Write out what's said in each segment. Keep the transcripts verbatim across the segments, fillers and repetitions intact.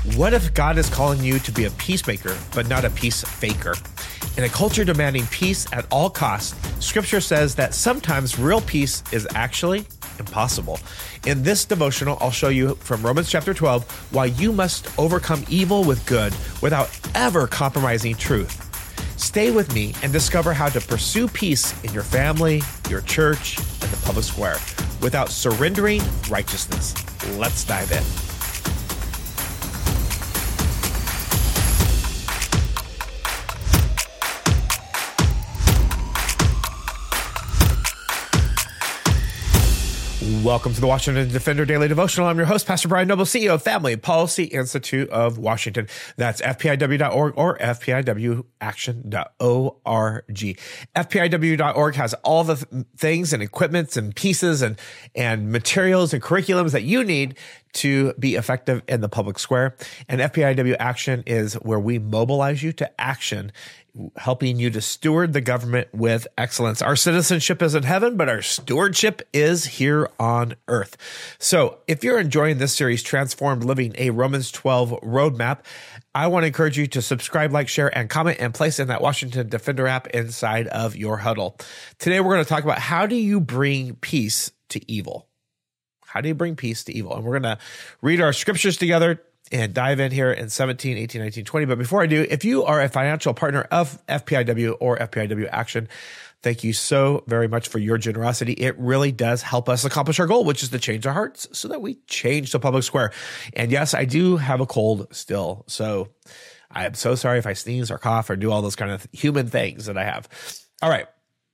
What if God is calling you to be a peacemaker, but not a peace faker? In a culture demanding peace at all costs, Scripture says that sometimes real peace is actually impossible. In this devotional, I'll show you from Romans chapter twelve why you must overcome evil with good without ever compromising truth. Stay with me and discover how to pursue peace in your family, your church, and the public square without surrendering righteousness. Let's dive in. Welcome to the Washington Defender Daily Devotional. I'm your host, Pastor Brian Noble, C E O of Family Policy Institute of Washington. That's F P I W dot org or F P I W action dot org. F P I W dot org has all the th- things and equipments and pieces and, and materials and curriculums that you need to be effective in the public square. And F P I W Action is where we mobilize you to action, helping you to steward the government with excellence. Our citizenship is in heaven, but our stewardship is here on earth. So if you're enjoying this series, Transformed Living, a Romans twelve roadmap, I want to encourage you to subscribe, like, share, and comment, and place in that Washington Defender app inside of your huddle. Today, we're going to talk about how do you bring peace to evil? How do you bring peace to evil? And we're going to read our scriptures together and dive in here in seventeen, eighteen, nineteen, twenty. But before I do, if you are a financial partner of F P I W or F P I W Action, thank you so very much for your generosity. It really does help us accomplish our goal, which is to change our hearts so that we change the public square. And yes, I do have a cold still. So I am so sorry if I sneeze or cough or do all those kind of human things that I have. All right,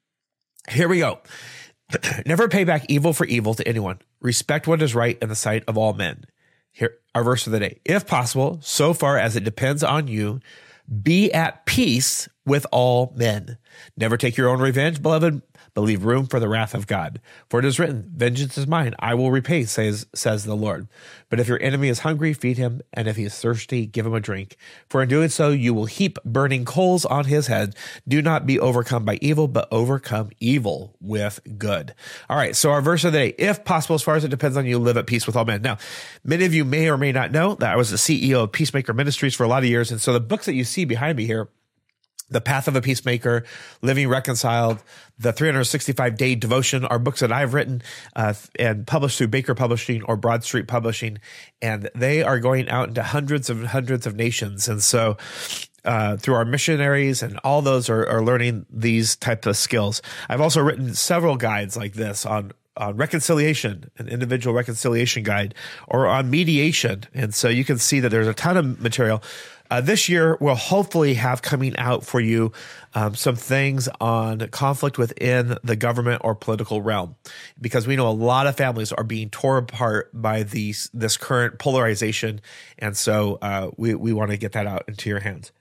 here we go. Never pay back evil for evil to anyone. Respect what is right in the sight of all men. Here, our verse of the day. If possible, so far as it depends on you, be at peace with all men. Never take your own revenge, beloved, but leave room for the wrath of God. For it is written, vengeance is mine, I will repay, says, says the Lord. But if your enemy is hungry, feed him, and if he is thirsty, give him a drink. For in doing so, you will heap burning coals on his head. Do not be overcome by evil, but overcome evil with good. All right, so our verse of the day, if possible, as far as it depends on you, live at peace with all men. Now, many of you may or may not know that I was the C E O of Peacemaker Ministries for a lot of years, and so the books that you see behind me here, The Path of a Peacemaker, Living Reconciled, the three hundred sixty-five day Devotion are books that I've written uh, and published through Baker Publishing or Broad Street Publishing, and they are going out into hundreds and hundreds of nations. And so uh, through our missionaries and all those are, are learning these types of skills. I've also written several guides like this on on reconciliation, an individual reconciliation guide, or on mediation. And so you can see that there's a ton of material. Uh, this year, we'll hopefully have coming out for you um, some things on conflict within the government or political realm, because we know a lot of families are being torn apart by these this current polarization, and so uh, we we want to get that out into your hands.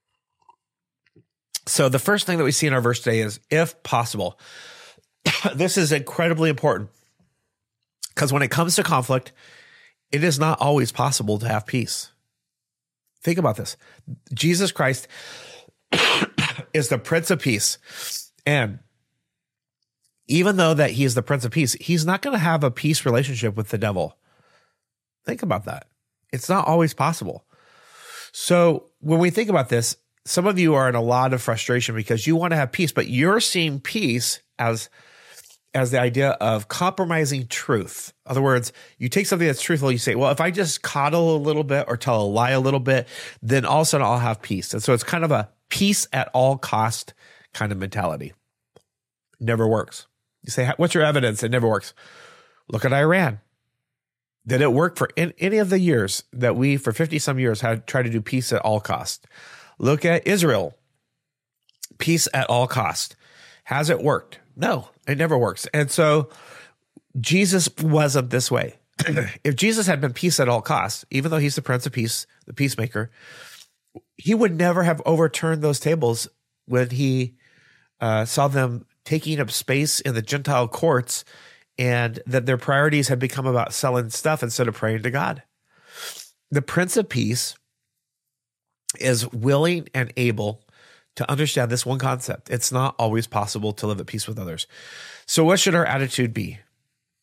So the first thing that we see in our verse today is, if possible. This is incredibly important because when it comes to conflict, it is not always possible to have peace. Think about this. Jesus Christ is the Prince of Peace. And even though that he is the Prince of Peace, he's not going to have a peace relationship with the devil. Think about that. It's not always possible. So when we think about this, some of you are in a lot of frustration because you want to have peace, but you're seeing peace as as the idea of compromising truth. In other words, you take something that's truthful, you say, well, if I just coddle a little bit or tell a lie a little bit, then all of a sudden I'll have peace. And so it's kind of a peace at all cost kind of mentality. Never works. You say, what's your evidence? It never works. Look at Iran. Did it work for in, any of the years that we, for fifty some years, had tried to do peace at all cost? Look at Israel. Peace at all cost. Has it worked? No, it never works. And so Jesus wasn't this way. If Jesus had been peace at all costs, even though he's the Prince of Peace, the peacemaker, he would never have overturned those tables when he uh, saw them taking up space in the Gentile courts and that their priorities had become about selling stuff instead of praying to God. The Prince of Peace is willing and able to understand this one concept. It's not always possible to live at peace with others. So what should our attitude be?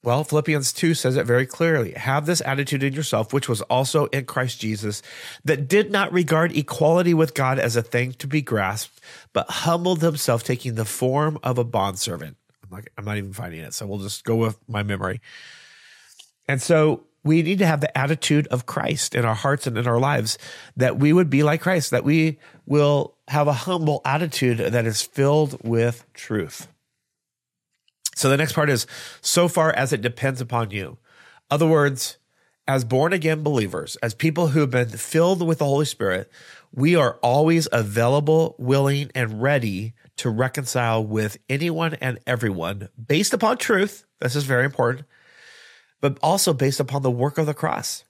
Well, Philippians two says it very clearly. Have this attitude in yourself, which was also in Christ Jesus, that did not regard equality with God as a thing to be grasped, but humbled himself, taking the form of a bondservant. I'm like, I'm not even finding it, so we'll just go with my memory. And so we need to have the attitude of Christ in our hearts and in our lives, that we would be like Christ, that we will have a humble attitude that is filled with truth. So the next part is, so far as it depends upon you. Other words, as born-again believers, as people who have been filled with the Holy Spirit, we are always available, willing, and ready to reconcile with anyone and everyone based upon truth. This is very important, but also based upon the work of the cross.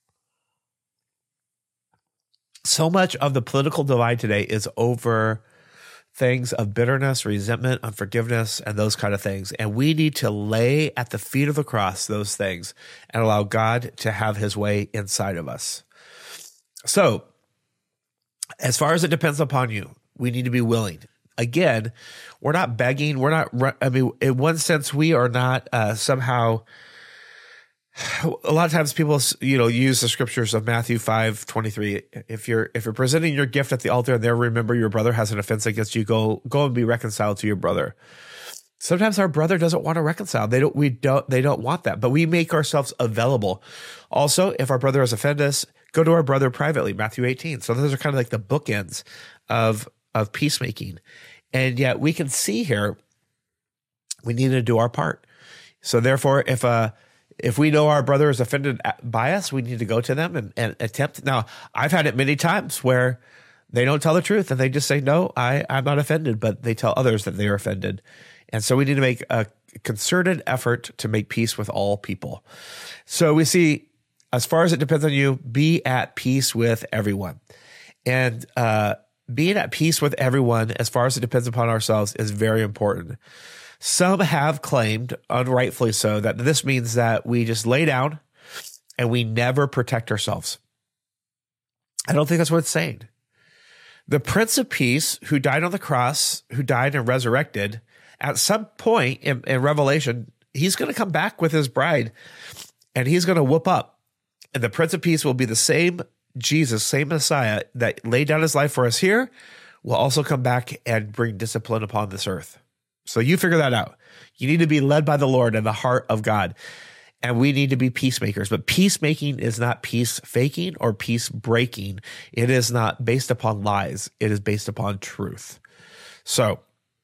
So much of the political divide today is over things of bitterness, resentment, unforgiveness, and those kind of things. And we need to lay at the feet of the cross those things and allow God to have his way inside of us. So, as far as it depends upon you, we need to be willing. Again, we're not begging. We're not, I mean, in one sense, we are not uh, somehow, a lot of times people, you know, use the scriptures of Matthew five twenty-three. If you're, if you're presenting your gift at the altar and there remember your brother has an offense against you, go, go and be reconciled to your brother. Sometimes our brother doesn't want to reconcile. They don't, we don't, they don't want that, but we make ourselves available. Also, if our brother has offended us, go to our brother privately, Matthew eighteen. So those are kind of like the bookends of, of peacemaking. And yet we can see here, we need to do our part. So therefore, if a, If we know our brother is offended by us, we need to go to them and, and attempt. Now, I've had it many times where they don't tell the truth and they just say, no, I, I'm not offended, but they tell others that they are offended. And so we need to make a concerted effort to make peace with all people. So we see, as far as it depends on you, be at peace with everyone. And uh, being at peace with everyone, as far as it depends upon ourselves, is very important. Some have claimed, unrightfully so, that this means that we just lay down and we never protect ourselves. I don't think that's what it's saying. The Prince of Peace, who died on the cross, who died and resurrected, at some point in, in Revelation, he's going to come back with his bride and he's going to whoop up. And the Prince of Peace will be the same Jesus, same Messiah that laid down his life for us here, will also come back and bring discipline upon this earth. So you figure that out. You need to be led by the Lord and the heart of God. And we need to be peacemakers. But peacemaking is not peace faking or peace breaking. It is not based upon lies. It is based upon truth. So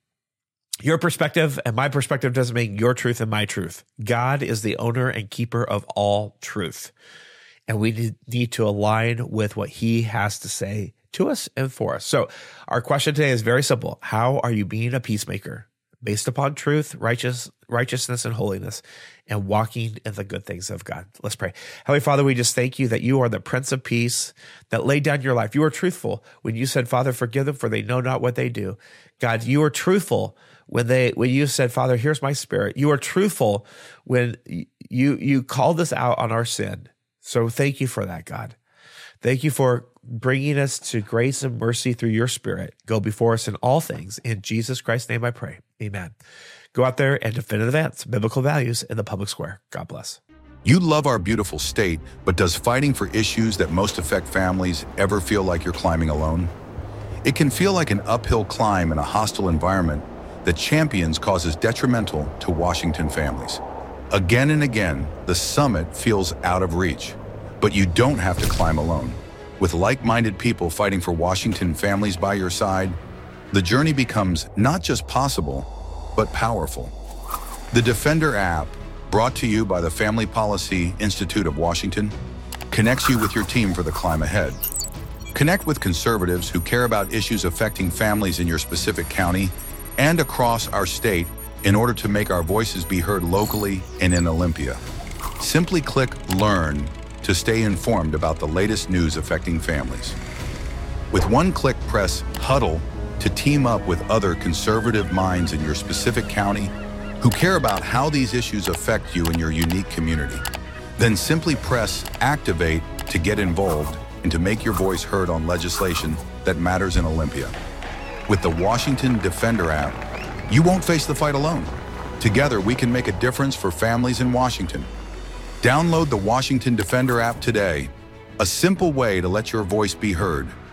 your perspective and my perspective doesn't make your truth and my truth. God is the owner and keeper of all truth. And we need to align with what he has to say to us and for us. So our question today is very simple. How are you being a peacemaker? Based upon truth, righteous, righteousness, and holiness, and walking in the good things of God. Let's pray. Heavenly Father, we just thank you that you are the Prince of Peace that laid down your life. You were truthful when you said, Father, forgive them, for they know not what they do. God, you were truthful when they when you said, Father, here's my spirit. You are truthful when you you called us out on our sin. So thank you for that, God. Thank you for bringing us to grace and mercy through your Spirit. Go before us in all things. In Jesus Christ's name I pray. Amen. Go out there and defend and advance biblical values in the public square. God bless. You love our beautiful state, but does fighting for issues that most affect families ever feel like you're climbing alone? It can feel like an uphill climb in a hostile environment that champions causes detrimental to Washington families. Again and again, the summit feels out of reach, but you don't have to climb alone. With like-minded people fighting for Washington families by your side, the journey becomes not just possible, but powerful. The Defender app, brought to you by the Family Policy Institute of Washington, connects you with your team for the climb ahead. Connect with conservatives who care about issues affecting families in your specific county and across our state in order to make our voices be heard locally and in Olympia. Simply click Learn to stay informed about the latest news affecting families. With one click, press Huddle to team up with other conservative minds in your specific county who care about how these issues affect you in your unique community. Then simply press Activate to get involved and to make your voice heard on legislation that matters in Olympia. With the Washington Defender app, you won't face the fight alone. Together, we can make a difference for families in Washington. Download the Washington Defender app today, a simple way to let your voice be heard.